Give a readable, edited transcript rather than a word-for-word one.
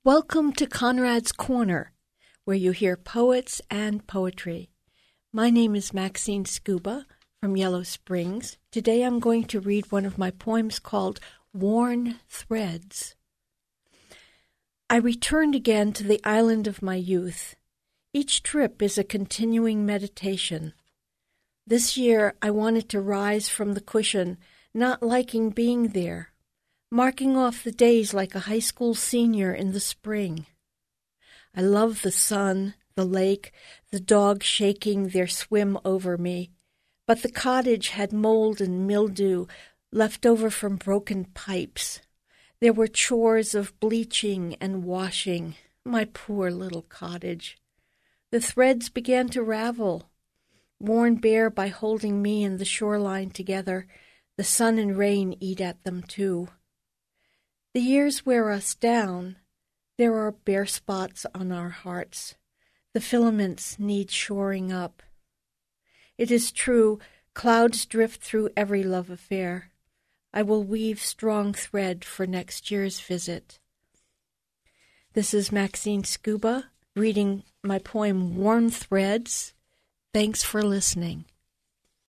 Welcome to Conrad's Corner, where you hear poets and poetry. My name is Maxine Scuba from Yellow Springs. Today I'm going to read one of my poems called Worn Threads. I returned again to the island of my youth. Each trip is a continuing meditation. This year I wanted to rise from the cushion, not liking being there, marking off the days like a high school senior in the spring. I love the sun, the lake, the dog shaking their swim over me, but the cottage had mold and mildew left over from broken pipes. There were chores of bleaching and washing, my poor little cottage. The threads began to ravel, worn bare by holding me and the shoreline together. The sun and rain eat at them too. The years wear us down. There are bare spots on our hearts. The filaments need shoring up. It is true, clouds drift through every love affair. I will weave strong thread for next year's visit. This is Maxine Scuba reading my poem Worn Threads. Thanks for listening.